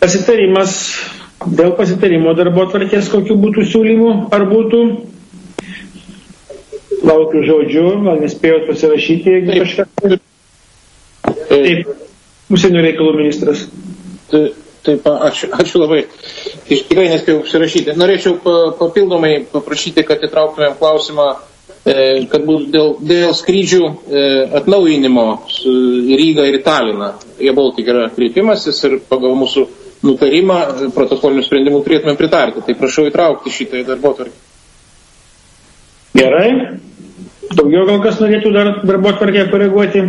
Pasitarimas, dėl pasitarimo darbotvarkės, kokių būtų siūlymų, ar būtų? Laukiu žodžių, gal nespėjot pasirašyti, jeigu kažką. Taip, užsienio reikalų ministras. Taip, ačiū labai. Tikrai nespėjau pasirašyti. Norėčiau papildomai paprašyti, kad įtrauktumėm klausimą, kad būtų dėl skrydžių atnaujinimo į Rygą ir į Taliną. Air Baltic yra kreipimasis ir pagal mūsų nutarimą protokolinių sprendimų turėtume pritarti. Tai prašau įtraukti šitą į darbotvarkę. Gerai. Daugiau gal kas norėtų dar darbotvarkę koreguoti?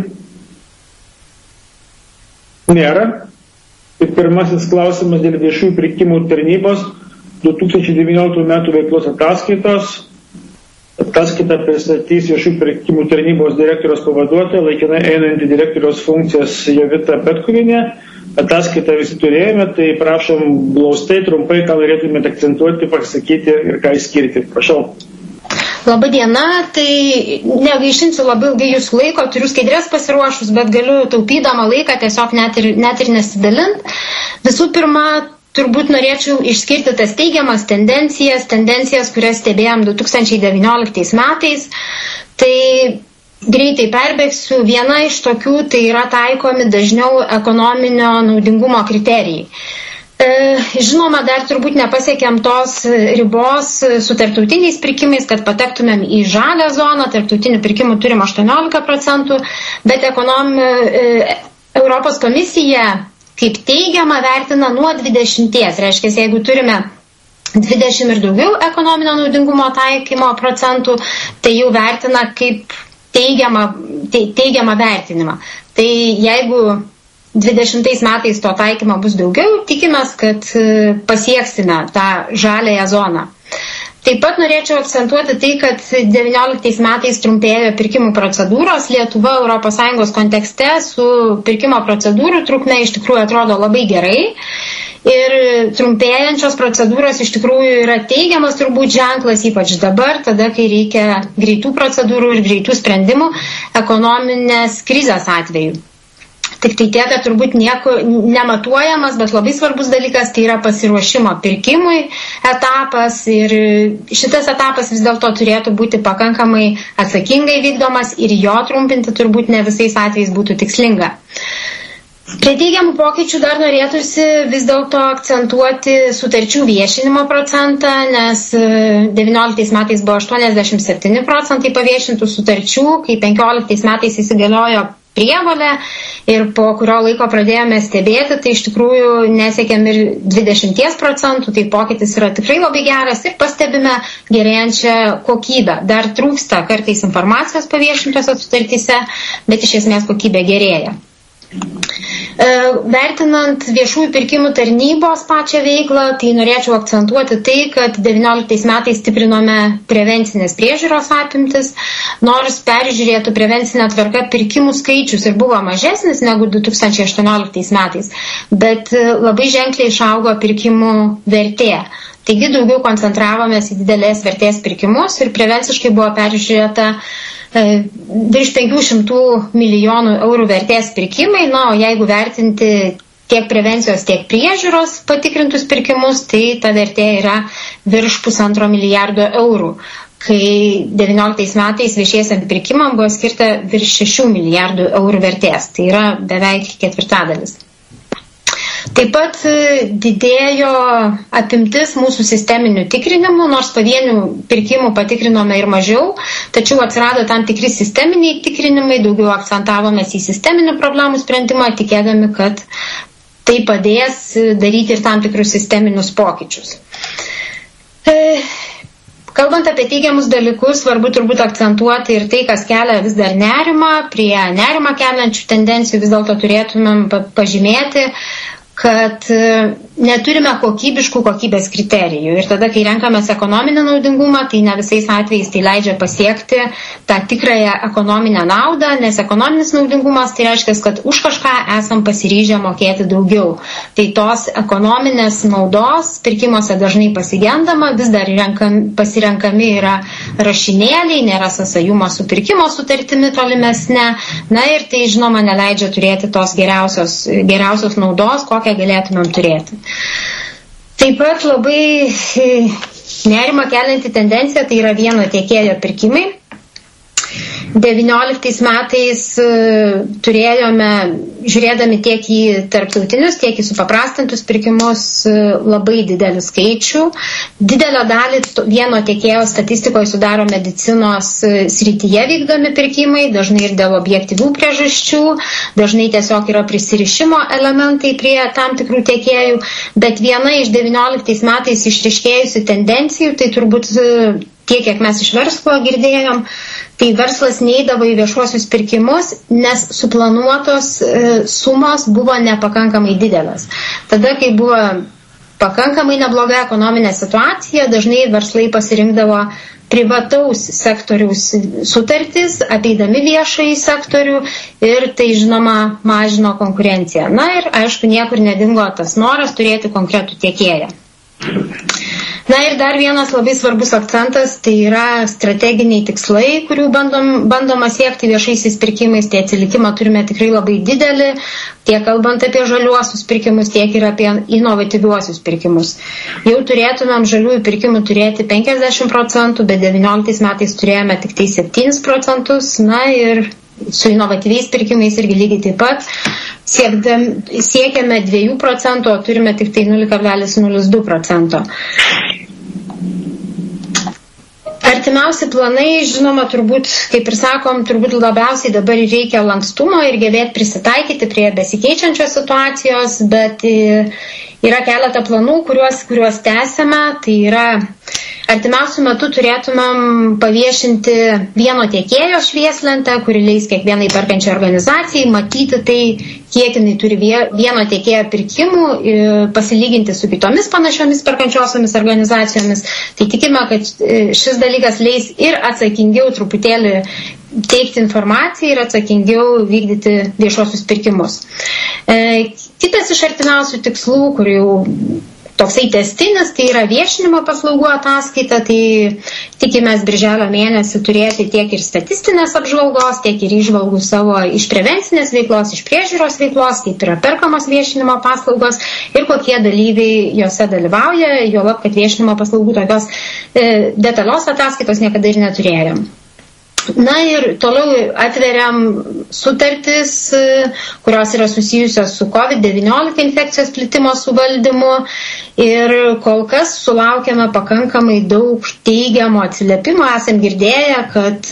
Nėra. Tai pirmasis klausimas dėl viešųjų pirkimų tarnybos 2019 metų veiklos ataskaitos. Ataskaitą pristatys viešųjų pirkimų tarnybos direktoriaus pavaduotoja, laikinai einanti direktoriaus funkcijas Jovita Petkuvienė. Ataskaitą visi turėjome, tai prašom glaustai, trumpai, ką norėtumėte akcentuoti, pasakyti ir ką išskirti. Prašau. Labadiena, tai negaišinsiu labai ilgai jūsų laiko, turiu skaidrės pasiruošus, bet galiu taupydama laiką tiesiog net ir nesidalint. Visų pirma, turbūt norėčiau išskirti tas teigiamas tendencijas, kurias stebėjom 2019 metais. Tai greitai perbėgsiu, viena iš tokių tai yra taikomi dažniau ekonominio naudingumo kriterijai. Žinoma, dar turbūt nepasiekėm tos ribos su tarptautiniais pirkimais, kad patektumėm į žalią zoną, tarptautinių pirkimų turim 18%, bet Europos komisija kaip teigiama vertina nuo 20, reiškia, jeigu turime 20 ir daugiau ekonominio naudingumo taikymo procentų, tai jau vertina kaip teigiamą vertinimą. Tai jeigu 20 metais to taikymo bus daugiau, tikimės, kad pasieksime tą žaliąją zoną. Taip pat norėčiau akcentuoti tai, kad 19 metais trumpėjo pirkimų procedūros. Lietuva ES kontekste su pirkimo procedūrų trukmė iš tikrųjų atrodo labai gerai. Ir trumpėjančios procedūros iš tikrųjų yra teigiamas turbūt ženklas, ypač dabar, tada, kai reikia greitų procedūrų ir greitų sprendimų ekonominės krizės atveju. Tik tai tiek, kad turbūt nieko nematuojamas, bet labai svarbus dalykas tai yra pasiruošimo pirkimui etapas ir šitas etapas vis dėlto turėtų būti pakankamai atsakingai vykdomas ir jo trumpinti turbūt ne visais atvejais būtų tikslinga. Prie teigiamų pokyčių dar norėtųsi vis dėlto akcentuoti sutarčių viešinimo procentą, nes 19 metais buvo 87% paviešintų sutarčių, kai 15 metais įsigaliojo prievolę ir po kurio laiko pradėjome stebėti, tai iš tikrųjų nesiekėm ir 20%, tai pokytis yra tikrai labai geras ir pastebime gerėjančią kokybę. Dar trūksta kartais informacijos paviešintose sutartyse, bet iš esmės kokybė gerėja. Vertinant viešųjų pirkimų tarnybos pačią veiklą, tai norėčiau akcentuoti tai, kad 19 metais stiprinome prevencinės priežiūros apimtis, nors peržiūrėtų prevencinę tvarką pirkimų skaičius ir buvo mažesnis negu 2018 metais, bet labai ženkliai išaugo pirkimų vertė. Taigi daugiau koncentravomės į didelės vertės pirkimus ir prevenciškai buvo peržiūrėta virš 500 milijonų eurų vertės pirkimai, o jeigu vertinti tiek prevencijos, tiek priežiūros patikrintus pirkimus, tai ta vertė yra virš 1,5 milijardo eurų, kai 19 metais viešiesiam pirkimam buvo skirta virš 6 milijardų eurų vertės, tai yra beveik ketvirtadalis. Taip pat didėjo apimtis mūsų sisteminių tikrinimų, nors pavienių pirkimų patikrinome ir mažiau, tačiau atsirado tam tikri sisteminiai tikrinimai, daugiau akcentavomės į sisteminių problemų sprendimą, tikėdami, kad tai padės daryti ir tam tikrus sisteminius pokyčius. Kalbant apie teigiamus dalykus, svarbu turbūt akcentuoti ir tai, kas kelia vis dar nerimą. Prie nerimą keliančių tendencijų vis dėlto turėtumėm pažymėti, kad neturime kokybiškų kokybės kriterijų. Ir tada, kai renkamės ekonominį naudingumą, tai ne visais atvejais tai leidžia pasiekti tą tikrąją ekonominę naudą, nes ekonominis naudingumas tai reiškia, kad už kažką esam pasiryžę mokėti daugiau. Tai tos ekonominės naudos pirkimuose dažnai pasigendama, vis dar pasirenkami yra rašinėliai, nėra sąsajumo su pirkimo sutartimi tolimesne. Na ir tai, žinoma, neleidžia turėti tos geriausios naudos, kokią kokią galėtumėm turėti. Taip pat labai nerimą kelianti tendencija tai yra vieno tiekėjo pirkimai. 19 metais turėjome, žiūrėdami tiek į tarptautinius, tiek į supaprastintus pirkimus, labai didelį skaičių. Didelę dalį vieno tiekėjo statistikoje sudaro medicinos srityje vykdomi pirkimai, dažnai ir dėl objektyvių priežasčių, dažnai tiesiog yra prisirišimo elementai prie tam tikrų tiekėjų, bet viena iš 19 metais išryškėjusių tendencijų, tai turbūt tiek, kiek mes iš verslo girdėjom, tai verslas neidavo į viešuosius pirkimus, nes suplanuotos sumos buvo nepakankamai didelės. Tada, kai buvo pakankamai nebloga ekonominė situacija, dažnai verslai pasirinkdavo privataus sektoriaus sutartis, apeidami viešąjį sektorių ir tai, žinoma, mažino konkurenciją. Na ir, aišku, niekur nedingo tas noras turėti konkretų tiekėją. Na ir dar vienas labai svarbus akcentas, tai yra strateginiai tikslai, kurių bandoma siekti viešaisiais pirkimais. Tai atsilikimą turime tikrai labai didelį, tiek kalbant apie žaliuosius pirkimus, tiek ir apie inovatyviuosius pirkimus. Jau turėtumėm žaliųjų pirkimų turėti 50%, bet 19 metais turėjome tik tai 7%. Na ir su inovatyviais pirkimais irgi lygiai taip pat. Siekiame 2%, o turime tik tai 0,02%. Artimiausi planai, žinoma, turbūt, kaip ir sakom, turbūt labiausiai dabar reikia lankstumo ir gebėti prisitaikyti prie besikeičiančios situacijos, bet yra keletą planų, kuriuos tęsiame. Tai yra, artimiausių metų turėtumėm paviešinti vieno tiekėjo švieslentę, kuri leis kiekvienai perkančiai organizacijai matyti tai, kiek jinai turi vieno tiekėjo pirkimų, pasilyginti su kitomis panašiomis perkančiosiomis organizacijomis. Tai tikime, kad šis dalykas leis ir atsakingiau truputėlį teikti informaciją ir atsakingiau vykdyti viešuosius pirkimus. Kitas iš artimiausių tikslų, kur jau toksai testinis, tai yra viešinimo paslaugų ataskaita, tai tikimės birželio mėnesį turėti tiek ir statistinės apžvalgos, tiek ir įžvalgų savo iš prevencinės veiklos, iš priežiūros veiklos, kaip yra perkamos viešinimo paslaugos ir kokie dalyviai jose dalyvauja, juolab, kad viešinimo paslaugų tokios detalios ataskaitos niekada ir neturėjom. Na ir toliau atveriam sutartis, kurios yra susijusios su COVID-19 infekcijos plitimo suvaldymu ir kol kas sulaukėme pakankamai daug teigiamo atsiliepimo. Esam girdėję, kad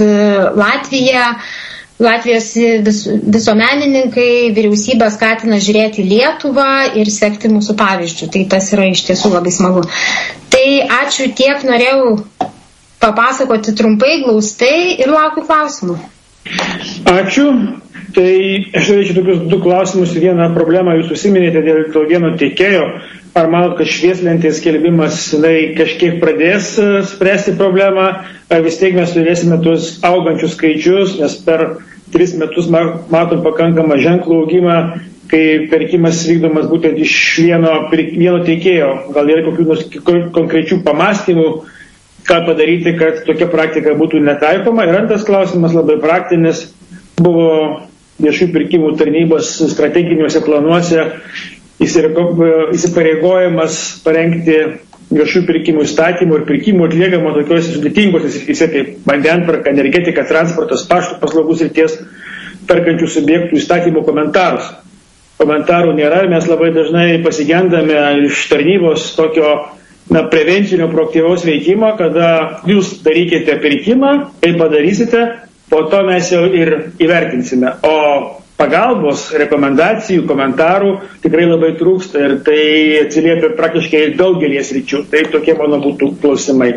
Latvijos visuomenininkai vyriausybę skatina žiūrėti Lietuvą ir sekti mūsų pavyzdžių. Tai tas yra iš tiesų labai smagu. Tai ačiū, tiek norėjau papasakoti trumpai, glaustai ir laukiu klausimų. Ačiū. Tai aš norėčiau tokius 2 klausimus. Vieną problemą jūs užsiminėte dėl to vieno tiekėjo. Ar manot, kad švieslentės skelbimas kažkiek pradės spręsti problemą, ar vis tiek mes turėsime tuos augančius skaičius, nes per 3 metus matom pakankamą ženklų augimą, kai perkimas vykdomas būtent iš vieno tiekėjo. Gal yra kokių nors konkrečių pamastymų, ką padaryti, kad tokia praktika būtų netaikoma. Ir antras klausimas labai praktinis. Buvo viešųjų pirkimų tarnybos strateginiuose planuose įsipareigojimas parengti viešųjų pirkimų įstatymų ir pirkimų atliekamo tokiuose sudėtingose srityse kaip vandentvarka, energetika, transportas, pašto paslaugų srities perkančių subjektų įstatymų komentarus. Komentarų nėra ir mes labai dažnai pasigendame iš tarnybos tokio prevencinio proaktyvaus veikimo, kada jūs darykite pirkimą, kai padarysite, po to mes jau ir įvertinsime. O pagalbos, rekomendacijų, komentarų tikrai labai trūksta ir tai atsiliepia praktiškai daugelį sričių. Tai tokie mano būtų klausimai.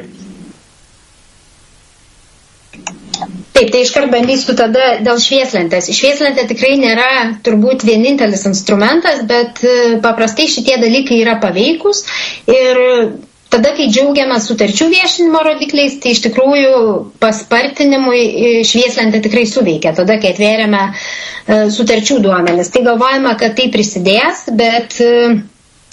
Taip, tai iškart bandysiu tada dėl švieslentės. Švieslentė tikrai nėra turbūt vienintelis instrumentas, bet paprastai šitie dalykai yra paveikus ir tada, kai džiaugiamės sutarčių viešinimo rodikliais, tai iš tikrųjų paspartinimui švieslentė tikrai suveikia. Tada, kai atvėrėme sutarčių duomenis, tai galvojame, kad tai prisidės, bet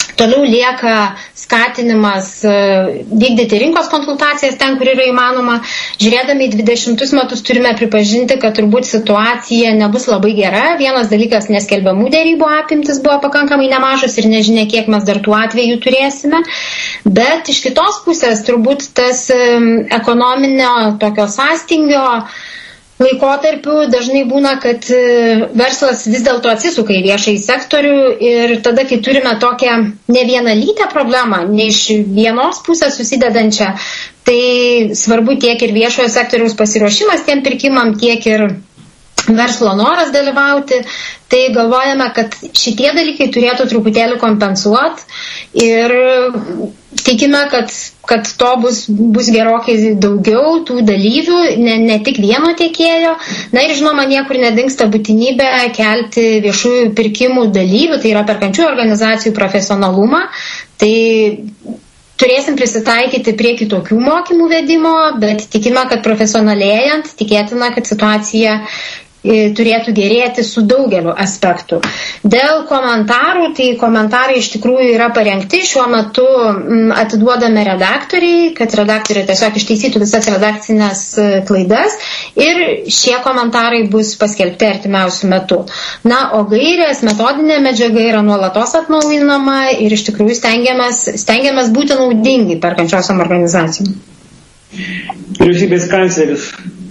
Toliau lieka skatinimas vykdyti rinkos konsultacijas ten, kur yra įmanoma. Žiūrėdami į 20 metus turime pripažinti, kad turbūt situacija nebus labai gera. Vienas dalykas, neskelbiamų derybų apimtis buvo pakankamai nemažas ir nežinia, kiek mes dar tų atvejų turėsime. Bet iš kitos pusės turbūt tas ekonominio tokio sąstingio laikotarpiu dažnai būna, kad verslas vis dėlto atsisuka į viešąjį sektorių ir tada, kai turime tokią ne vienalytę problemą, ne iš vienos pusės susidedančią, tai svarbu tiek ir viešojo sektoriaus pasiruošimas tiem pirkimam, tiek ir verslo noras dalyvauti, tai galvojame, kad šitie dalykai turėtų truputėlį kompensuoti ir tikime, kad to bus gerokai daugiau tų dalyvių, ne tik vieno tiekėjo. Na ir žinoma, niekur nedingsta būtinybė kelti viešųjų pirkimų dalyvių, tai yra perkančių organizacijų profesionalumą. Tai turėsim prisitaikyti prie kitokių mokymų vedimo, bet tikime, kad profesionalėjant, tikėtina, kad situacija turėtų gerėti su daugeliu aspektų. Dėl komentarų, tai komentarai iš tikrųjų yra parengti, šiuo metu atiduodame redaktoriai, kad redaktoriai tiesiog ištaisytų visas redakcinės klaidas ir šie komentarai bus paskelbti artimiausių metų. Na, o gairės, metodinė medžiaga yra nuolatos atnaujinama ir iš tikrųjų stengiamės būti naudingi perkančiosiom organizacijom. Vyriausybės kancleris.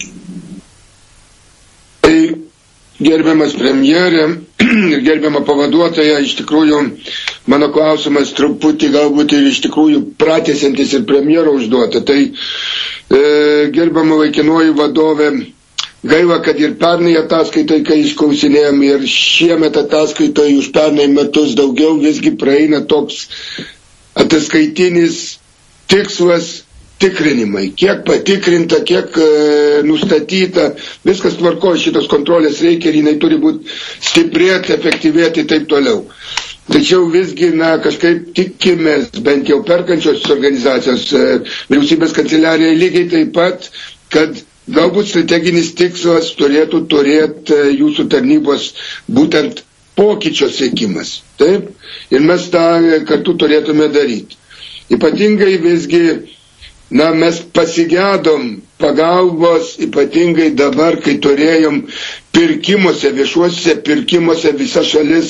Gerbiamas premjerė ir gerbiama pavaduotoja, iš tikrųjų mano klausimas truputį galbūt ir iš tikrųjų pratęsiantis ir premjero užduota. Tai gerbiama laikinoji vadovė, gaila, kad ir pernai ataskaitai, kai išklausinėjom, ir šiemet ataskaitai už pernai metus daugiau visgi praeina toks ataskaitinis tikslas tikrinimai, kiek patikrinta, kiek nustatyta, viskas tvarkoja, šitos kontrolės reikia ir jinai turi būti stiprėti, efektyvėti ir taip toliau. Tačiau visgi, kažkaip tikimės, bent jau perkančios organizacijos, vyriausybės kanceliarija lygiai taip pat, kad galbūt strateginis tikslas turėtų turėti jūsų tarnybos būtent pokyčio siekimas. Taip? Ir mes tą kartu turėtume daryti. Ypatingai visgi mes pasigedom pagalbos, ypatingai dabar, kai turėjom pirkimuose, viešuose pirkimuose visa šalis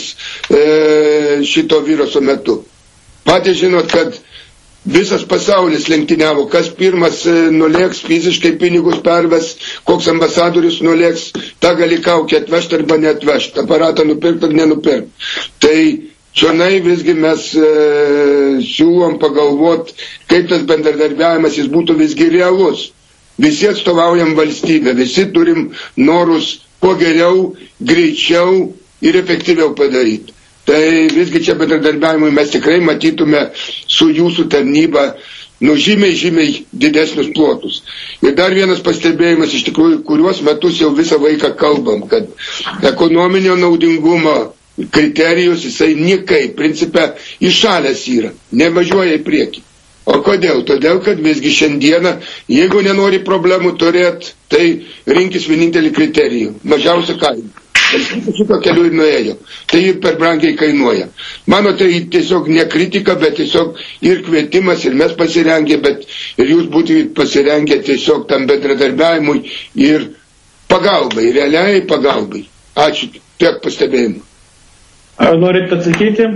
šito viruso metu. Patys žinot, kad visas pasaulis lenktyniavo, kas pirmas nulėks, fiziškai pinigus perves, koks ambasadorius nulėks, tą gali kaukę atvežti arba neatvežti, aparatą nupirkti ar nenupirkti. Tai čionai visgi mes siūlom pagalvoti, kaip tas bendradarbiavimas jis būtų visgi realus. Visi atstovaujam valstybę, visi turim norus kuo geriau, greičiau ir efektyviau padaryti. Tai visgi čia bendradarbiavimui mes tikrai matytume su jūsų tarnyba žymiai didesnius plotus. Ir dar vienas pastebėjimas, iš tikrųjų, kuriuos metus jau visą laiką kalbam, kad ekonominio naudingumo kriterijus jisai niekaip, principe, išalęs yra, nevažiuoja į priekį. O kodėl? Todėl, kad visgi šiandieną, jeigu nenori problemų turėti, tai rinkis vienintelį kriterijų, mažiausią kainą. Šito keliu ir nuėjo. Tai ir per brangiai kainuoja. Mano tai tiesiog ne kritika, bet tiesiog ir kvietimas, ir mes pasirengę, bet ir jūs būtumėt pasirengę tiesiog tam bendradarbiavimui ir pagalbai, realiai pagalbai. Ačiū, tiek pastebėjimų. Ar norit atsakyti?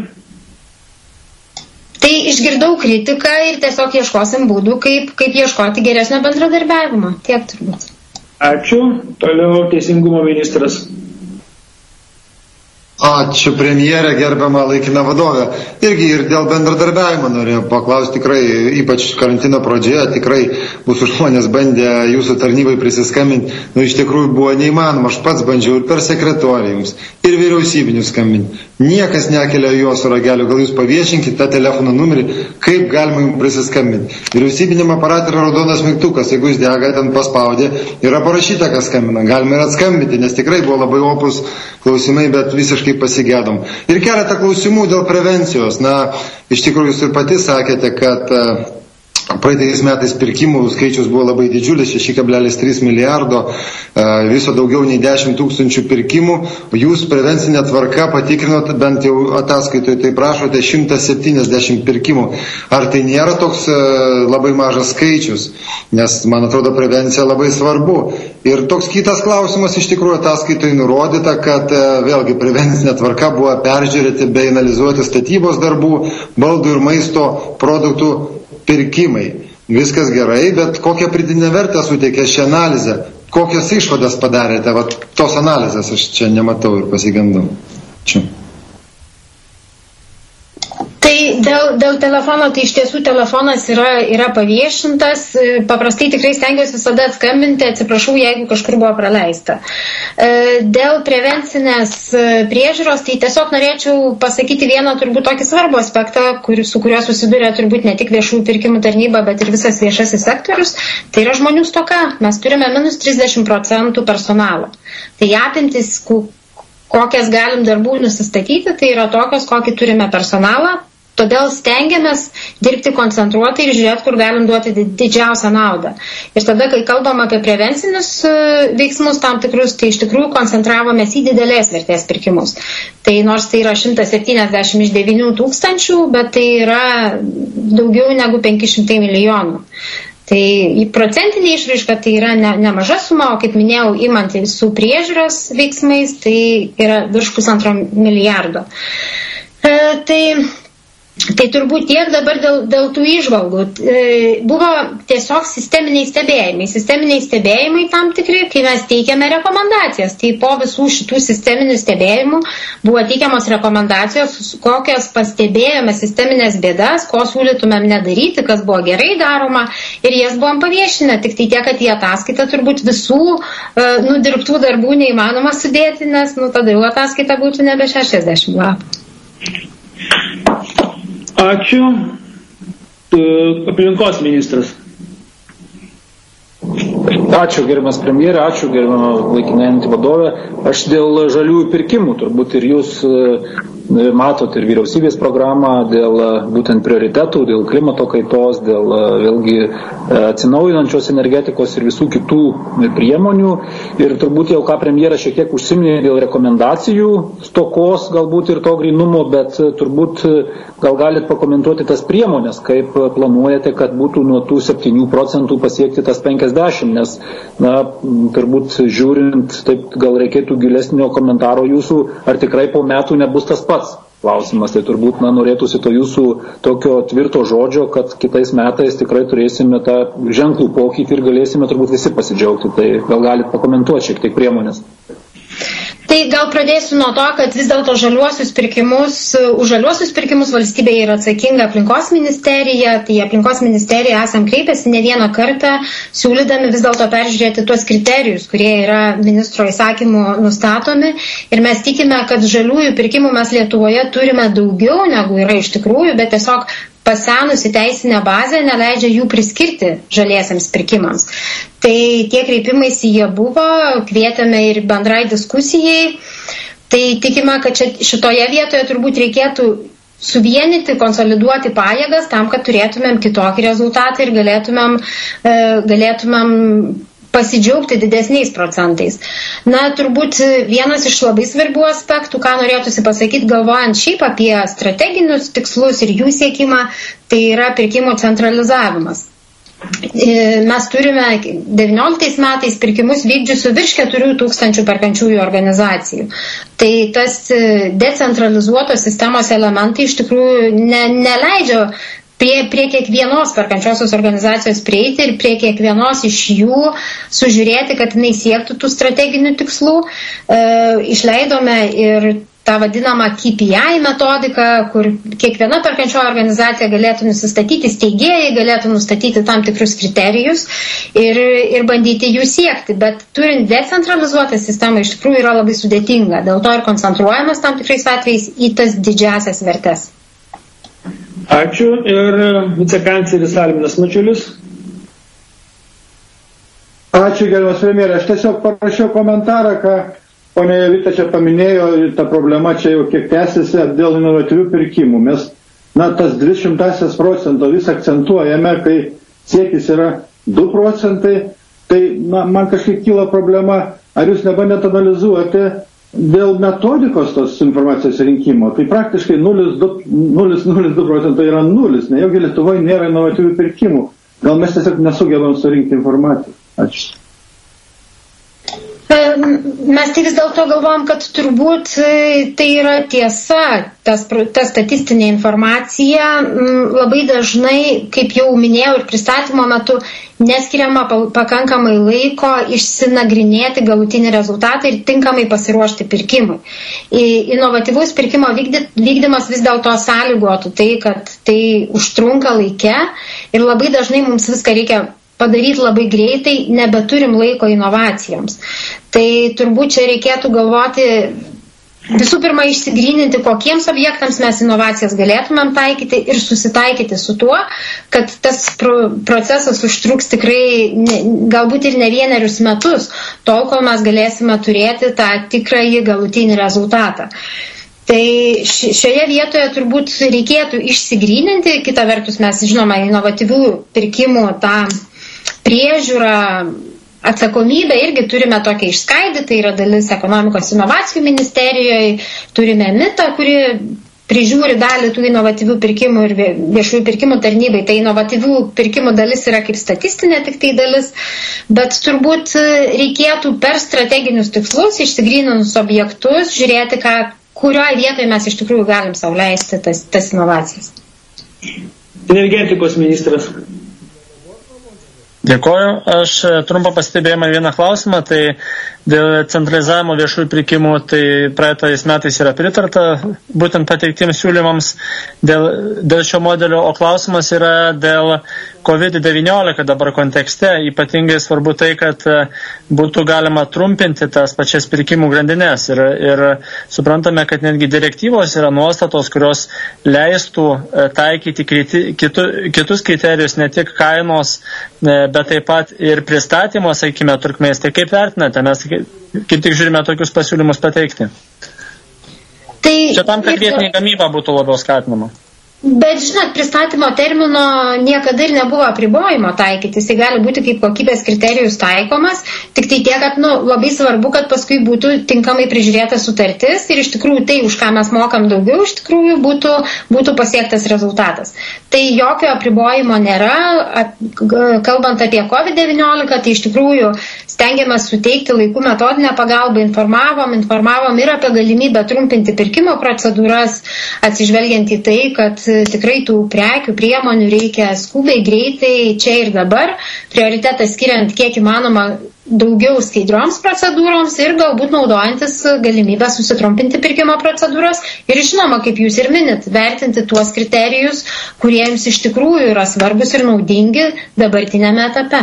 Tai išgirdau kritiką ir tiesiog ieškosim būdų, kaip ieškoti geresnio bendradarbiavimo. Tiek turbūt. Ačiū. Toliau teisingumo ministras. Ačiū premjerė, gerbiama laikina vadovė. Irgi ir dėl bendradarbiavimo norėjau paklausti, tikrai, ypač karantino pradžioje, tikrai mūsų žmonės bandė jūsų tarnybai prisiskambinti. Iš tikrųjų buvo neįmanoma, aš pats bandžiau ir per sekretoriją ir vyriausybinių skambinti. Niekas nekelia jos ragelio, gal jūs paviešinkite tą telefono numerį, kaip galima jums prisiskambinti. Vyriausybiniam aparatui yra raudonas mygtukas, jeigu jūs dega, ten paspaudė, yra parašyta, kas skambina, galima ir atskambinti, nes tikrai buvo labai opus klausimai, bet visiškai pasigėdom. Ir keletą klausimų dėl prevencijos. Iš tikrųjų, jūs ir pati sakėte, kad Praeitais metais pirkimų skaičius buvo labai didžiulis, 6,3 milijardo, viso daugiau nei 10 tūkstančių pirkimų. Jūs prevencinė tvarka patikrinot, bent jau ataskaitoje, tai prašote 170 pirkimų. Ar tai nėra toks labai mažas skaičius? Nes, man atrodo, prevencija labai svarbu. Ir toks kitas klausimas, iš tikrųjų ataskaitoje nurodyta, kad vėlgi prevencinė tvarka buvo peržiūrėti bei analizuoti statybos darbų, baldų ir maisto produktų pirkimai. Viskas gerai, bet kokią pridinę vertę suteikė šią analizę? Kokias išvadas padarėte? Vat tos analizės aš čia nematau ir pasigandau. Čia. Tai dėl telefono, tai iš tiesų telefonas yra paviešintas. Paprastai tikrai stengiuosi visada atskambinti, atsiprašau, jeigu kažkur buvo praleista. Dėl prevencinės priežiūros, tai tiesiog norėčiau pasakyti vieną turbūt tokį svarbų aspektą, su kuriuo susiduria turbūt ne tik viešųjų pirkimų tarnyba, bet ir visas viešasis sektorius. Tai yra žmonių stoka. Mes turime minus 30% personalo. Tai apimtis, kokias galim darbų nusistatyti, tai yra tokios, kokį turime personalą. Todėl stengiamės dirbti koncentruotai ir žiūrėti, kur galim duoti didžiausią naudą. Ir tada, kai kalbam apie prevencinius veiksmus tam tikrus, tai iš tikrųjų koncentravomės į didelės vertės pirkimus. Tai nors tai yra 170 iš 9 tūkstančių, bet tai yra daugiau negu 500 milijonų. Tai į procentinį išraišką tai yra nemaža suma, o kaip minėjau, imant su priežiūros veiksmais, tai yra virš 1,5 milijardo. Tai turbūt tiek dabar dėl tų įžvalgų. Buvo tiesiog sisteminiai stebėjimai. Sisteminiai stebėjimai tam tikri, kai mes teikiame rekomendacijas. Tai po visų šitų sisteminių stebėjimų buvo teikiamos rekomendacijos, kokias pastebėjome sisteminės bėdas, ko siūlytumėm nedaryti, kas buvo gerai daroma, ir jas buvom paviešinę. Tik tai tiek, kad į ataskaitą turbūt visų nudirbtų darbų neįmanoma sudėti, nes tada jau ataskaita būtų nebe 60 lapų. Ačiū. Aplinkos ministras. Ačiū, gerbiamas premjerė, ačiū, gerbiamą laikinėjantį vadovę. Aš dėl žaliųjų pirkimų, turbūt ir jūs matot ir vyriausybės programą dėl būtent prioritetų, dėl klimato kaitos, dėl vėlgi atsinaujinančios energetikos ir visų kitų priemonių. Ir turbūt jau ką premjeras šiek tiek užsiminė dėl rekomendacijų stokos, galbūt ir to grynumo, bet turbūt gal galit pakomentuoti tas priemonės, kaip planuojate, kad būtų nuo tų 7% pasiekti tas 50%, nes, turbūt žiūrint, taip gal reikėtų gilesnio komentaro jūsų, ar tikrai po metų nebus tas pats klausimas. Tai turbūt norėtųsi to jūsų tokio tvirto žodžio, kad kitais metais tikrai turėsime tą ženklų pokytį ir galėsime turbūt visi pasidžiaugti. Tai gal galit pakomentuoti šiek tiek priemonės. Tai gal pradėsiu nuo to, kad vis dėlto už žaliuosius pirkimus valstybėje yra atsakinga aplinkos ministerija. Tai aplinkos ministerija esam kreipęsi ne vieną kartą, siūlydami vis dėlto peržiūrėti tuos kriterijus, kurie yra ministro įsakymų nustatomi. Ir mes tikime, kad žaliųjų pirkimų mes Lietuvoje turime daugiau negu yra iš tikrųjų, bet tiesiog pasenusi teisinė bazė neleidžia jų priskirti žaliesiams pirkimams. Tai tie kreipimaisi jie buvo, kvietėme ir bendrai diskusijai. Tai tikime, kad šitoje vietoje turbūt reikėtų suvienyti, konsoliduoti pajėgas tam, kad turėtumėm kitokį rezultatą ir galėtumėm pasidžiaugti didesniais procentais. Turbūt vienas iš labai svarbių aspektų, ką norėtųsi pasakyti, galvojant šiaip apie strateginius tikslus ir jų siekimą, tai yra pirkimų centralizavimas. Mes turime 19 metais pirkimus vykdžiusių virš 4 tūkstančių perkančiųjų organizacijų. Tai tas decentralizuotos sistemos elementai iš tikrųjų neleidžia prie kiekvienos perkančiosios organizacijos prieiti ir prie kiekvienos iš jų sužiūrėti, kad jinai siektų tų strateginių tikslų. Išleidome ir tą vadinamą KPI metodiką, kur kiekviena perkančioji organizacija galėtų nusistatyti, steigėjai galėtų nustatyti tam tikrus kriterijus ir bandyti jų siekti. Bet turint decentralizuotą sistemą iš tikrųjų yra labai sudėtinga. Dėl to ir koncentruojamas tam tikrais atvejais į tas didžiasias vertes. Ačiū. Ir vicekancleris Albinas Mačiulis. Ačiū, gerbiamas premjerė. Aš tiesiog parašiau komentarą, ką ponia Jovita čia paminėjo, ta problema čia jau kiek tęsiasi dėl inovatyvių pirkimų. Mes tas 200% vis akcentuojame, kai siekis yra 2 procentai, tai man kažkaip kyla problema, ar jūs nebandėte analizuoti dėl metodikos tos informacijos rinkimo. Tai praktiškai 0,02 procentai yra 0, nejaugi Lietuvoje nėra inovatyvių pirkimų. Gal mes tiesiog nesugebam surinkti informaciją. Ačiū. Mes tai vis dėlto galvojam, kad turbūt tai yra tiesa, ta statistinė informacija labai dažnai, kaip jau minėjau ir pristatymo metu, neskiriama pakankamai laiko išsinagrinėti galutinį rezultatą ir tinkamai pasiruošti pirkimui. Inovatyvus pirkimo vykdymas vis dėlto sąlygotų tai, kad tai užtrunka laike ir labai dažnai mums viską reikia padaryti labai greitai, nebeturim laiko inovacijoms. Tai turbūt čia reikėtų galvoti, visų pirma, išsigryninti, kokiems objektams mes inovacijas galėtumėm taikyti ir susitaikyti su tuo, kad tas procesas užtruks tikrai galbūt ir ne 1 metus, tol, kol mes galėsime turėti tą tikrąjį galutinį rezultatą. Tai šioje vietoje turbūt reikėtų išsigryninti, kita vertus mes žinoma inovatyvių pirkimų tą priežiūrą, atsakomybę irgi turime tokią išskaidytą, tai yra dalis ekonomikos inovacijų ministerijoje, turime MITą, kuri prižiūri dalį tų inovatyvių pirkimų ir viešųjų pirkimų tarnybai. Tai inovatyvių pirkimų dalis yra kaip statistinė tik tai dalis, bet turbūt reikėtų per strateginius tikslus, išsigryninus objektus, žiūrėti, kurioje vietoje mes iš tikrųjų galim sau leisti tas inovacijas. Energetikos ministras. Dėkoju. Aš trumpą pastebėjimą vieną klausimą, tai dėl centralizavimo viešųjų pirkimų, tai praeitais metais yra pritarta būtent pateiktiems siūlymams dėl šio modelio, o klausimas yra dėl COVID-19 dabar kontekste. Ypatingai svarbu tai, kad būtų galima trumpinti tas pačias pirkimų grandinės ir suprantame, kad netgi direktyvos yra nuostatos, kurios leistų taikyti kitus kriterijus, ne tik kainos, bet taip pat ir pristatymo, sakykime, trukmės. Tai kaip vertinate? Mes kaip tik žiūrime tokius pasiūlymus pateikti. Čia tam, kad vietinė gamyba būtų labiau skatinama. Bet, žinot, pristatymo termino niekada ir nebuvo apribojimo taikyti. Jis gali būti kaip kokybės kriterijus taikomas, tik tai tiek, kad labai svarbu, kad paskui būtų tinkamai prižiūrėta sutartis ir iš tikrųjų tai, už ką mes mokam daugiau, iš tikrųjų būtų pasiektas rezultatas. Tai jokio apribojimo nėra. Kalbant apie COVID-19, tai iš tikrųjų stengiamės suteikti laiku metodinę pagalbą, informavom ir apie galimybę trumpinti pirkimo procedūras, atsižvelgiant į tai, kad tikrai tų prekių, priemonių reikia skubiai, greitai, čia ir dabar, prioritetą skiriant kiek įmanoma daugiau skaidrioms procedūroms ir galbūt naudojantis galimybę susitrumpinti pirkimo procedūras ir žinoma, kaip jūs ir minit, vertinti tuos kriterijus, kurie jums iš tikrųjų yra svarbus ir naudingi dabartinėme etape.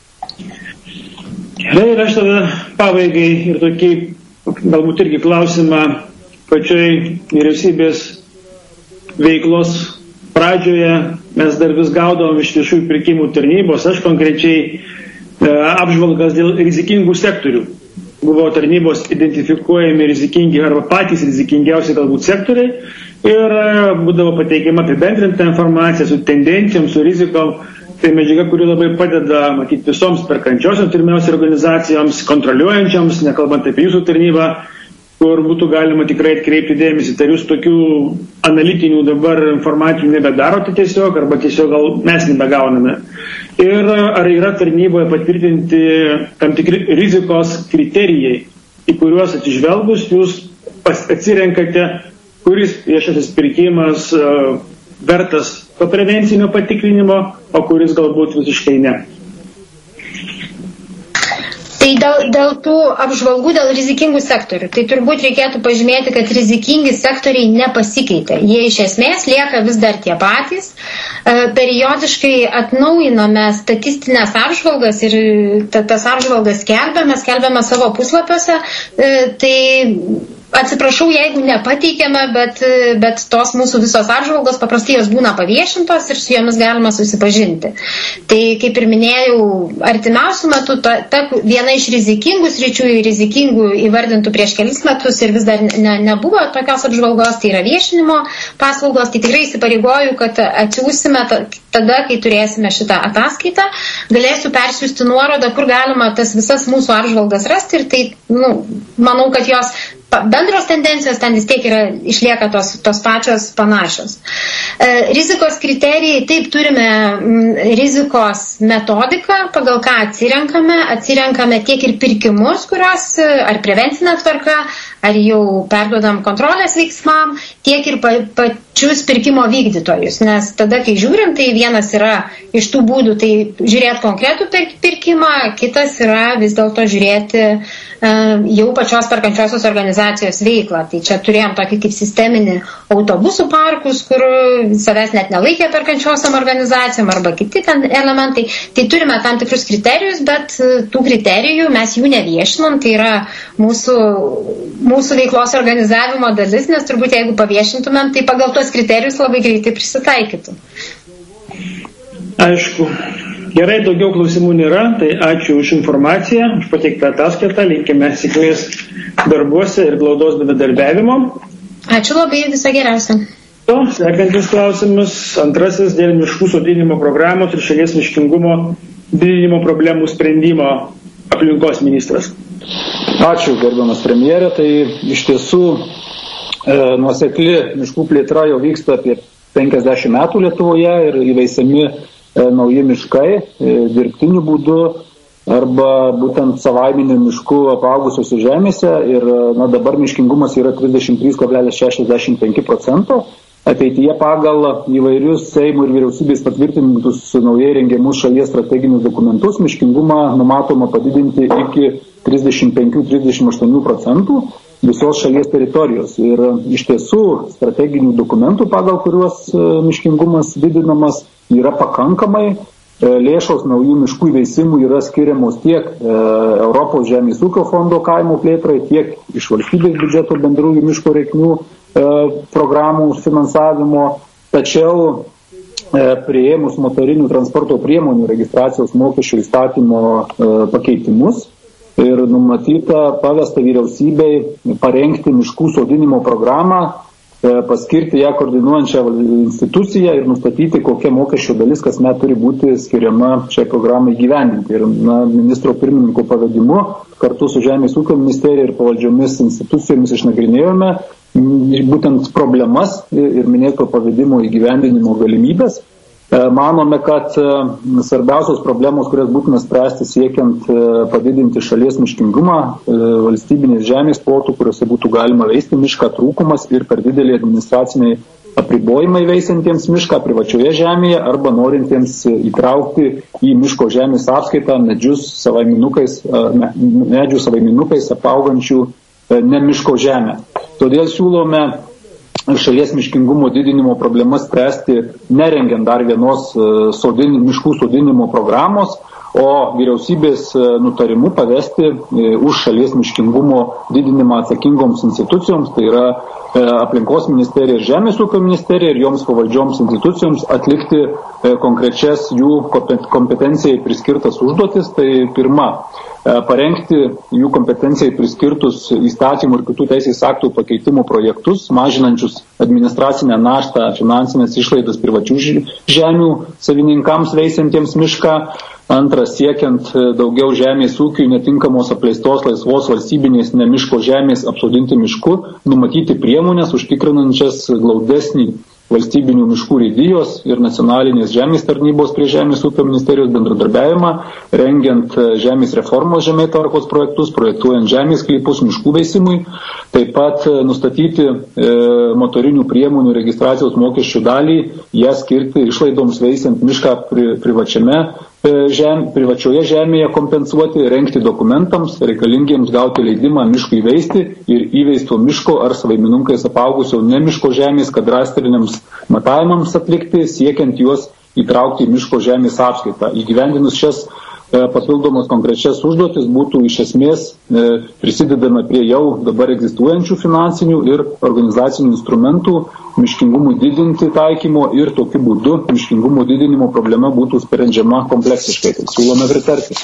Gerai, ir aš tada pabaigai ir tokį galbūt irgi klausimą pačioj vyriausybės veiklos pradžioje. Mes dar vis gaudavom iš viešųjų pirkimų tarnybos, aš konkrečiai apžvalgas dėl rizikingų sektorių. Buvo tarnybos identifikuojami rizikingi arba patys rizikingiausi galbūt sektoriai ir būdavo pateikiama apibendrinta informacija su tendencijom, su rizikom. Tai medžiaga, kuri labai padeda matyti visoms perkančiosioms pirmiausia organizacijoms, kontroliuojančioms, nekalbant apie jūsų tarnybą, kur būtų galima tikrai atkreipti dėmesį. Tai jūs tokių analitinių dabar informacijų nebedarote tiesiog, arba tiesiog gal mes nebegauname. Ir ar yra tarnyboje patvirtinti tam tikri rizikos kriterijai, į kuriuos atsižvelgus jūs atsirenkate, kuris viešasis pirkimas vertas to prevencinio patikrinimo, o kuris galbūt visiškai ne. Tai dėl tų apžvalgų dėl rizikingų sektorių, tai turbūt reikėtų pažymėti, kad rizikingi sektoriai nepasikeitė. Jie iš esmės lieka vis dar tie patys. Periodiškai atnaujiname statistinės apžvalgas ir tas apžvalgas skelbiame savo puslapiuose. Tai Atsiprašau, jeigu nepateikėme, bet tos mūsų visos apžvalgos paprastai jos būna paviešintos ir su jomis galima susipažinti. Tai, kaip ir minėjau, artimiausių metų ta viena iš rizikingų sričių, rizikingų įvardintų prieš kelis metus ir vis dar nebuvo tokios apžvalgos, tai yra viešinimo paslaugos. Tai tikrai įsipareigoju, kad atsiųsime tada, kai turėsime šitą ataskaitą, galėsiu persiųsti nuorodą, kur galima tas visas mūsų apžvalgas rasti ir tai, manau, kad jos bendros tendencijos ten vis tiek išlieka tos pačios panašios. Rizikos kriterijai, taip turime rizikos metodiką, pagal ką atsirenkame tiek ir pirkimus, kurios ar prevencinė tvarka, ar jau perduodam kontrolės veiksmam, tiek ir pačius pirkimo vykdytojus, nes tada, kai žiūrim, tai vienas yra iš tų būdų, tai žiūrėti konkretų pirkimą, kitas yra vis dėlto žiūrėti jau pačios perkančiosios organizacijos veiklą. Tai čia turėjom tokį kaip sisteminį autobusų parkus, kur savęs net nelaikė perkančiosiom organizacijom arba kiti ten elementai. Tai turime tam tikrus kriterijus, bet tų kriterijų mes jų neviešinom, tai yra mūsų veiklos organizavimo dalis, nes turbūt jeigu paviešintumėm, tai pagal tuos kriterijus labai greitai prisitaikytų. Aišku. Gerai, daugiau klausimų nėra, tai ačiū už informaciją, už pateiktą ataskaitą, linkime sėkmės darbuose ir glaudaus bendradarbiavimo. Ačiū labai, viso geriausio. Sekantis klausimas, antrasis dėl miškų sodinimo programos ir šalies miškingumo didinimo problemų sprendimo, aplinkos ministras. Ačiū, gerbiamas premjerė, tai iš tiesų nuosekli miškų plėtra jau vyksta apie 50 metų Lietuvoje ir įveisiami nauji miškai dirbtiniu būdu arba būtent savaiminiu mišku apaugusiose žemėse ir dabar miškingumas yra 33,65%. Ateityje pagal įvairius Seimo ir vyriausybės patvirtintus naujai rengiamus šalies strateginius dokumentus miškingumą numatoma padidinti iki 35-38% visos šalies teritorijos. Ir iš tiesų strateginių dokumentų, pagal kuriuos miškingumas didinamas, yra pakankamai. Lėšos naujų miškų įveisimų yra skiriamos tiek Europos žemės ūkio fondo kaimo plėtrai, tiek iš valstybės biudžeto bendrųjų miško reikmių programų finansavimo. Tačiau priėmus motorinių transporto priemonių registracijos mokesčio įstatymo pakeitimus ir numatyta pavesta vyriausybei parengti miškų sodinimo programą, paskirti ją koordinuojančią instituciją ir nustatyti, kokia mokesčio dalis kasmet turi būti skiriama šiai programai įgyvendinti. Ir ministro pirmininko pavedimu kartu su Žemės ūkio ministerija ir pavaldžiomis institucijomis išnagrinėjome būtent problemas ir minėto pavedimo įgyvendinimo galimybės. Manome, kad svarbiausios problemos, kurias būtina spręsti siekiant padidinti šalies miškingumą, valstybinės žemės plotų, kuriuose būtų galima veisti mišką, trūkumas ir per didelį administraciniai apribojimai veisiantiems mišką privačioje žemėje arba norintiems įtraukti į miško žemės apskaitą medžių savaiminukais apaugančių ne miško žemę. Todėl siūlome šalies miškingumo didinimo problemas spręsti nerengiant dar vienos miškų sodinimo programos, o vyriausybės nutarimu pavesti už šalies miškingumo didinimą atsakingoms institucijoms, tai yra aplinkos ministerija ir Žemės ūkio ministerija ir joms pavaldžioms institucijoms atlikti konkrečias jų kompetencijai priskirtas užduotis. Tai pirma, parengti jų kompetencijai priskirtus įstatymų ir kitų teisės aktų pakeitimų projektus, mažinančius administracinę naštą, finansinės išlaidas privačių žemių savininkams veisiantiems mišką. Antras, siekiant daugiau žemės ūkių netinkamos apleistos laisvos valstybinės nemiško žemės apsodinti mišku, numatyti priemonės užtikrinančias glaudesnį valstybinių miškų urėdijos ir nacionalinės žemės tarnybos prie Žemės ūkio ministerijos bendradarbiavimą, rengiant žemės reformos žemėtvarkos projektus, projektuojant žemės sklypus miškų veisimui, taip pat nustatyti motorinių priemonių registracijos mokesčių dalį, ją skirti išlaidoms veisiant mišką privačioje žemėje kompensuoti, rengti dokumentams, reikalingiems gauti leidimą miškui veisti ir įveisto miško ar savaiminukais apaugusio ne miško žemės kadastriniams matavimams atlikti, siekiant juos įtraukti į miško žemės apskaitą. Įgyvendinus šias papildomos konkrečias užduotis būtų iš esmės prisidedama prie jau dabar egzistuojančių finansinių ir organizacinių instrumentų miškingumui didinti taikymo ir tokiu būdu miškingumo didinimo problema būtų sprendžiama kompleksiškai. Tai siūlome pritarti.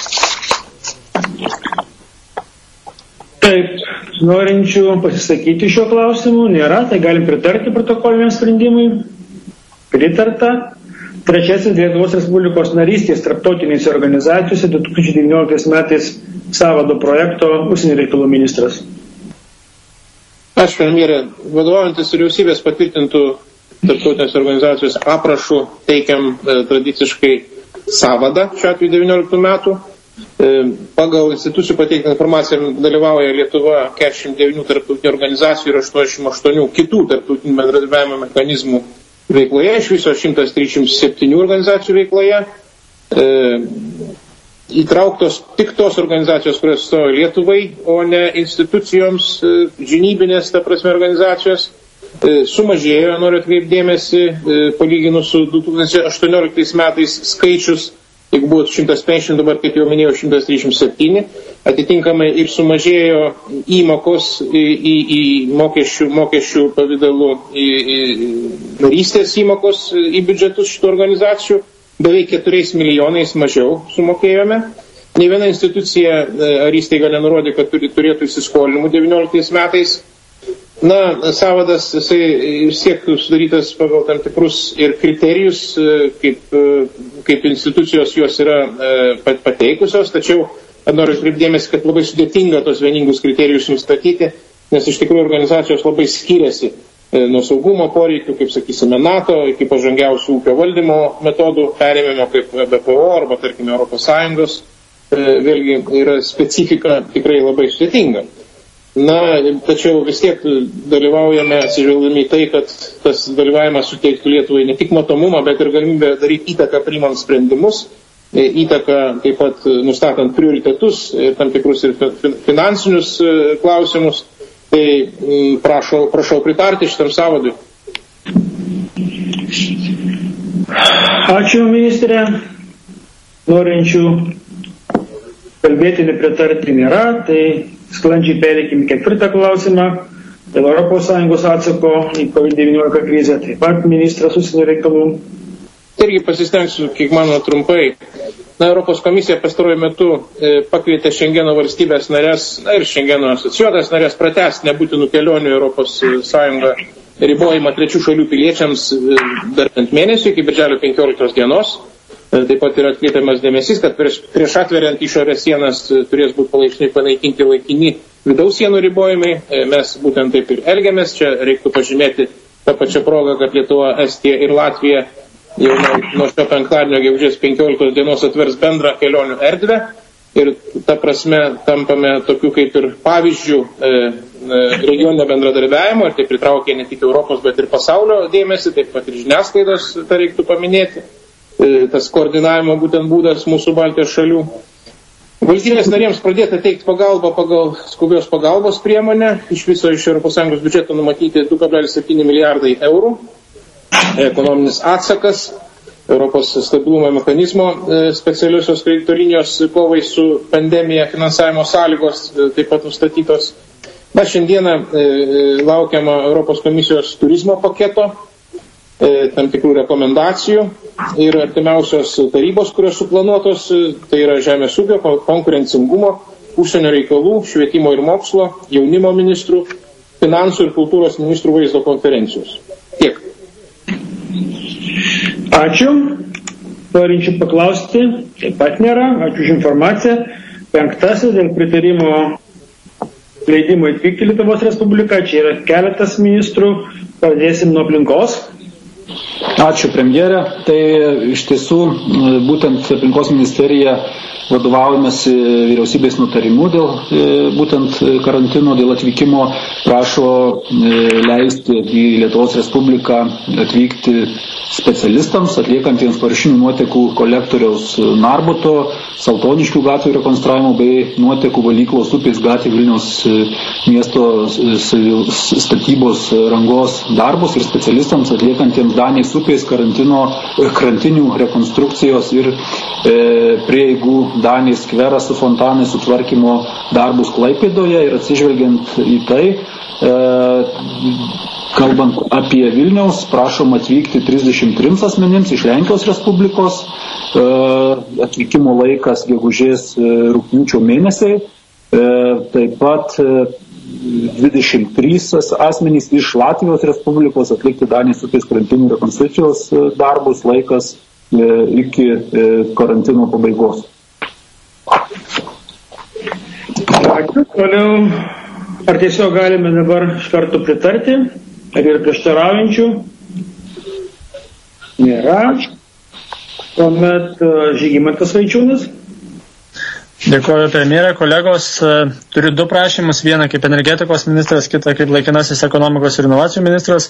Taip, norinčių pasisakyti šio klausimu nėra, tai galim pritarti protokoliniam sprendimui. Pritarta. Trečiasis Lietuvos Respublikos narystės tarptautinėse organizacijose 2019 metais sąvado projekto užsienio reikalų ministras. Aš, premjerė, vadovaujantis vyriausybės patvirtintų tarptautinės organizacijos aprašų teikiam tradiciškai sąvadą šiuo atveju 19 metų. Pagal institucijų pateiktą informaciją dalyvauja Lietuva 49 tarptautinių organizacijų ir 88 kitų tarptautinių bendradarbiavimo mechanizmų veikloje, iš viso 137 organizacijų veikloje. Įtrauktos tik tos organizacijos, kurios stojo Lietuvai, o ne institucijoms, žinybinės, ta prasme, organizacijos. Sumažėjo, noriu atkreipdėmėsi, palyginus su 2018 metais skaičius, jeigu buvo 150, dabar, kaip jau minėjau, 137, atitinkamai ir sumažėjo įmokos į mokesčių pavidalu narystės įmokos į biudžetus šitų organizacijų, beveik 4 milijonais mažiau sumokėjome. Nei viena institucija ar įstaiga nenurodė, kad turėtų įsiskolinimų 19 metais. Na, sąvadas, jisai siektų sudarytas pagal tam tikrus ir kriterijus, kaip institucijos juos yra pateikusios, tačiau noriu atkreipdėmėsi, kad labai sudėtinga tos vieningus kriterijus nustatyti, nes iš tikrųjų organizacijos labai skiriasi nuo saugumo poreikių, kaip sakysime, NATO, iki pažangiausių ūkio valdymo metodų perėmimo kaip BPO arba, tarkime, Europos Sąjungos. Vėlgi yra specifika tikrai labai sudėtinga. Na, tačiau vis tiek dalyvaujame atsižvelgdami į tai, kad tas dalyvavimas suteiktų Lietuvai ne tik matomumą, bet ir galimybę daryti įtaką priimant sprendimus, įtaką taip pat nustatant prioritetus ir tam tikrus ir finansinius klausimus. Tai prašau pritarti šitam sąvadui. Ačiū, ministrė. Norinčių kalbėti nepritarti nėra, tai sklandžiai pereikime 4 klausimą dėl ES atsako į COVID-19 krizę, taip pat ministras užsienio reikalų. Irgi pasistengsiu, kiek mano trumpai. Na, Europos komisija pastaruoju metu pakvietė Šengeno valstybės narės ir Šengeno asocijuotas narės pratęsti nebūtinų kelionių Europos Sąjungą ribojimą trečių šalių piliečiams dar bent mėnesį iki birželio 15 dienos. Taip pat yra atkreipiamas dėmesys, kad prieš atveriant išorės sienas turės būti palaipsniui panaikinti laikini vidaus sienų ribojimai. Mes būtent taip ir elgiamės. Čia reiktų pažymėti tą pačią progą, kad Lietuva, Estija ir Latvija jau nuo šio penktadienio gegužės 15 dienos atvers bendrą kelionių erdvę. Ir ta prasme tampame tokių kaip ir pavyzdžių regioninio bendradarbiavimo, ir tai pritraukia ne tik Europos, bet ir pasaulio dėmesį, taip pat ir žiniasklaidos, tą reiktų paminėti. Tas koordinavimo būtent būdas mūsų Baltijos šalių. Valstybės narėms pradėta teikti pagalbą pagal skubios pagalbos priemonę. Iš viso iš ES biudžeto numatyti 2,7 milijardai eurų. Ekonominis atsakas, Europos stabilumo mechanizmo specialiosios kredito linijos kovai su pandemija finansavimo sąlygos taip pat nustatytos. Na, šiandieną laukiama Europos komisijos turizmo paketo, tam tikrų rekomendacijų ir artimiausios tarybos, kurios suplanuotos, tai yra žemės ūkio, konkurencingumo, užsienio reikalų, švietimo ir mokslo, jaunimo ministrų, finansų ir kultūros ministrų vaizdo konferencijos. Tiek. Ačiū. Norinčių paklausti taip pat nėra. Ačiū už informaciją. 5. dėl pritarimo leidimo atvykti Lietuvos Respubliką. Čia yra keletas ministrų. Pradėsim nuo aplinkos. Ačiū, premjerė. Tai iš tiesų būtent aplinkos ministerija vadovaujamės vyriausybės nutarimu dėl būtent karantino, dėl atvykimo, prašo leisti į Lietuvos Respubliką atvykti specialistams, atliekantiems paviršinių nuotekų kolektoriaus Narbuto, Saltoniškių gatvių rekonstravimo bei nuotekų valyklos Upės gatvė Vilniaus miesto statybos rangos darbus ir specialistams atliekantiems Danės upės krantinių rekonstrukcijos ir prieigų Danės skveras su fontanai sutvarkymo darbus Klaipėdoje ir atsižvelgiant į tai, kalbant apie Vilniaus, prašom atvykti 33 asmenims iš Lenkijos Respublikos, atvykimo laikas gegužės rugpjūčio mėnesiai, taip pat 23 asmenys iš Latvijos Respublikos atlikti Danės upės krantinių rekonstrukcijos darbus, laikas iki karantino pabaigos. Ačiū. Toliau, ar tiesiog galime dabar iš karto pritarti? Ar yra prieštaraujančių? Nėra. Tuomet Žygimantas Vaičiūnas. Dėkuoju, premjerė. Kolegos, turiu du prašymus. Vieną kaip energetikos ministras, kitą kaip laikinasis ekonomikos ir inovacijų ministras.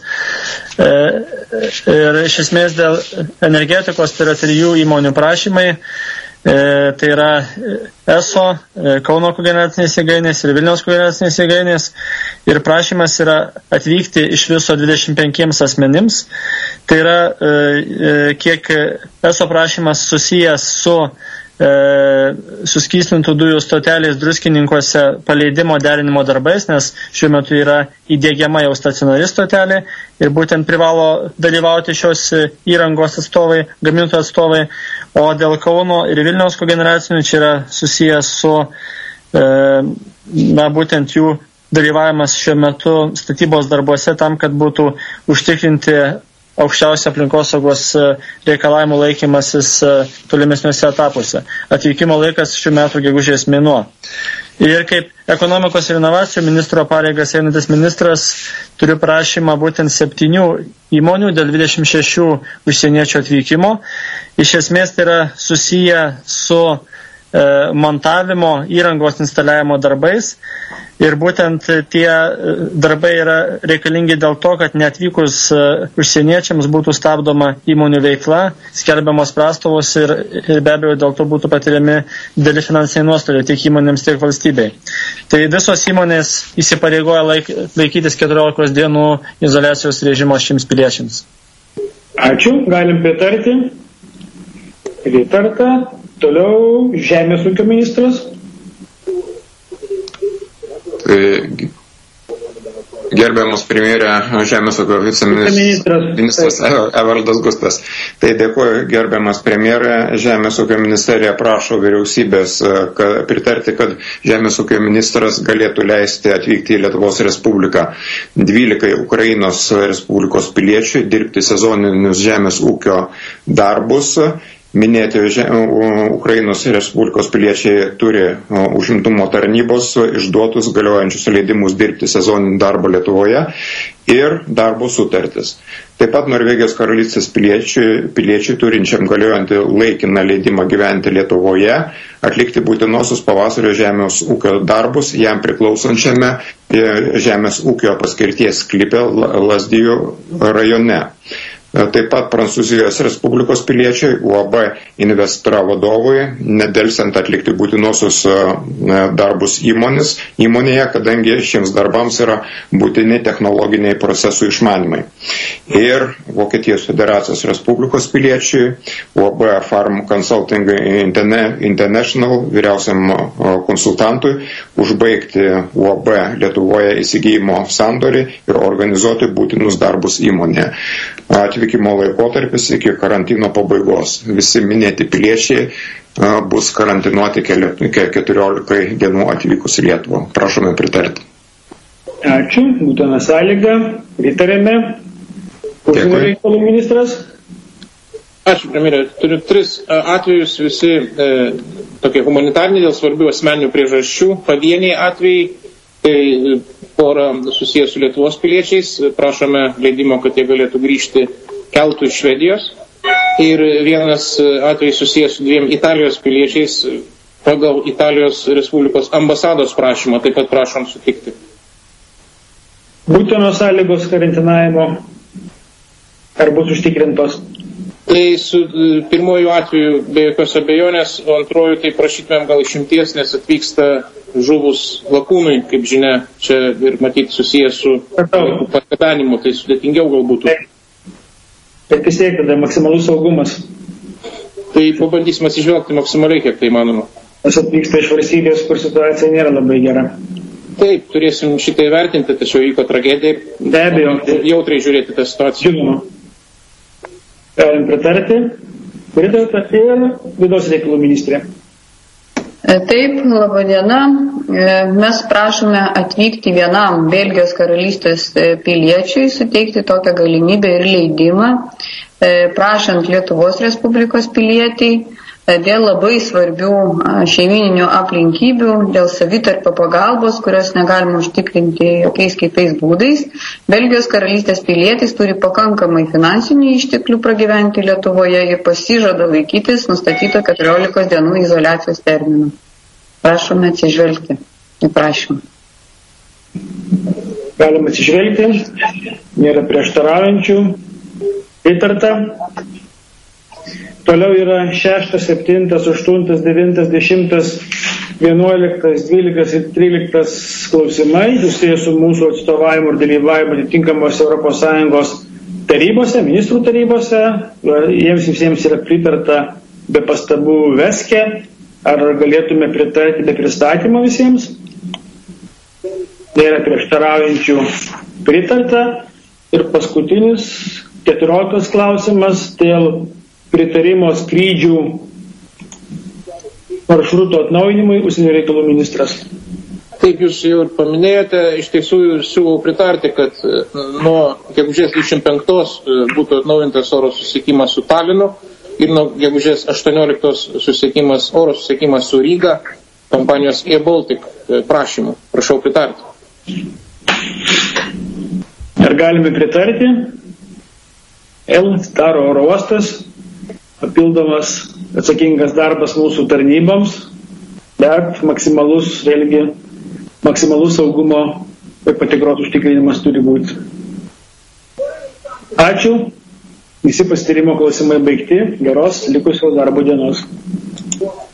Ir iš esmės dėl energetikos tai yra 3 įmonių prašymai. Tai yra ESO, Kauno kogeneracinės jėgainės ir Vilniaus kogeneracinės jėgainės. Ir prašymas yra atvykti iš viso 25 asmenims. Tai yra kiek ESO prašymas susijęs su suskystintų dujų stotelės Druskininkuose paleidimo derinimo darbais, nes šiuo metu yra įdiegiama jau stacionari stotelė ir būtent privalo dalyvauti šios įrangos atstovai, gamintojų atstovai, o dėl Kauno ir Vilniaus kogeneracinių čia yra susijęs su būtent jų dalyvavimas šiuo metu statybos darbuose tam, kad būtų užtikrinti aukščiausia aplinkosaugos reikalavimų laikymasis tolimesniuose etapuose. Atvykimo laikas šių metų gegužės mėnuo. Ir kaip ekonomikos ir inovacijų ministro pareigas einantis ministras turiu prašymą būtent 7 įmonių dėl 26 užsieniečių atvykimo. Iš esmės tai yra susiję su montavimo įrangos instaliavimo darbais ir būtent tie darbai yra reikalingi dėl to, kad neatvykus užsieniečiams būtų stabdoma įmonių veikla, skelbiamos prastovos ir be abejo dėl to būtų patiriami dideli finansiniai nuostoliai tiek įmonėms, tiek valstybei. Tai visos įmonės įsipareigoja laikytis 14 dienų izoliacijos režimo šiems piliečiams. Ačiū, galim pritarti. Pritarta. Toliau Žemės ūkio ministras. Gerbiamas premjerė, Žemės ūkio viceministras Evaldas Gustas. Tai dėkuoju, gerbiamas premjerė. Žemės ūkio ministerija prašo vyriausybės pritarti, kad Žemės ūkio ministras galėtų leisti atvykti į Lietuvos Respubliką 12 Ukrainos Respublikos piliečių dirbti sezoninius žemės ūkio darbus. Minėti Ukrainos Respublikos piliečiai turi užimtumo tarnybos išduotus galiojančius leidimus dirbti sezoninį darbą Lietuvoje ir darbo sutartis. Taip pat Norvegijos karalystės piliečiai turinčiam galiojantį laikiną leidimą gyventi Lietuvoje atlikti būtinosius pavasario žemės ūkio darbus jam priklausančiame žemės ūkio paskirties sklype Lazdijų rajone. Taip pat Prancūzijos Respublikos piliečiai UAB Investra vadovui nedelsiant atlikti būtinosius darbus įmonėje, kadangi šiems darbams yra būtini technologiniai procesų išmanymai. Ir Vokietijos Federacijos Respublikos piliečiai UAB Farm Consulting International vyriausiam konsultantui užbaigti UAB Lietuvoje įsigijimo sandorį ir organizuoti būtinus darbus įmonėje. Atvykimo laikotarpis iki karantino pabaigos. Visi minėti piliečiai bus karantinuoti 14 dienų atvykus į Lietuvą. Prašome pritarti. Ačiū, būtina sąlyga. Pritarėme. Užsienio reikalų ministras. Ačiū, premjerė. Turiu 3 atvejus, visi tokie humanitariniai dėl svarbių asmeninių priežasčių, pavieniai atvejai. Tai pora susijęs su Lietuvos piliečiais, prašome leidimo, kad jie galėtų grįžti keltų iš Švedijos. Ir vienas atvejis susijęs su 2 Italijos piliečiais pagal Italijos Respublikos ambasados prašymą, taip pat prašom sutikti. Būtinos sąlygos karantinavimo ar bus užtikrintos? Tai su pirmoju atveju be jokios abejonės, o antroju tai prašytumėm gal išimties, nes atvyksta žuvus lakūnui, kaip žinia, čia ir matyti susijęs su paskatanimu, tai sudėtingiau gal būtų. Bet vis tiek tada maksimalus saugumas. Tai pabandysime atsižvelgti maksimaliai, kiek tai įmanoma. Nes atvyksta iš valstybės, kur situacija nėra labai gera. Taip, turėsim šitai vertinti, tačiau įvyko tragedija. Be abejo. Jautrai žiūrėti tą situaciją. Žinoma. Galim pritarti. Pritarta ir vidaus reikalų ministrė. Taip, laba diena. Mes prašome atvykti vienam Belgijos karalystės piliečiui, suteikti tokią galimybę ir leidimą, prašant Lietuvos Respublikos pilietį dėl labai svarbių šeimininių aplinkybių, dėl savitarpio pagalbos, kurios negalima užtikrinti jokiais kitais būdais. Belgijos karalystės pilietis turi pakankamai finansinių išteklių pragyventi Lietuvoje ir pasižada laikytis nustatyto 14 dienų izoliacijos termino. Prašome atsižvelgti į prašymą. Galime atsižvelgti, nėra prieštaraujančių, pritarta. Toliau yra 6, 7, 8, 9, 10, 11, 12 ir 13 klausimai, susijęs su mūsų atstovavimu ir dalyvavimu atitinkamos ES tarybose, ministrų tarybose. Jiems visiems yra pritarta be pastabų Veskė. Ar galėtume pritarti be pristatymo visiems? Nėra prieštaraujančių, pritarta. Ir paskutinis 14 klausimas dėl pritarimo skrydžių maršruto atnaujinimui užsienio reikalų ministras. Taip, jūs jau ir paminėjote, iš tiesų siūlau pritarti, kad nuo gegužės 25 būtų atnaujintas oro susisiekimas su Talinu ir nuo gegužės 18 oro susisiekimas su Ryga kompanijos eBaltic prašymu. Prašau pritarti. Ar galime pritarti? Daro oro uostas, papildomas atsakingas darbas mūsų tarnyboms, bet maksimalus saugumo ir patikros užtikrinimas turi būti. Ačiū. Visi pasityrimo klausimai baigti. Geros likusios darbo dienos.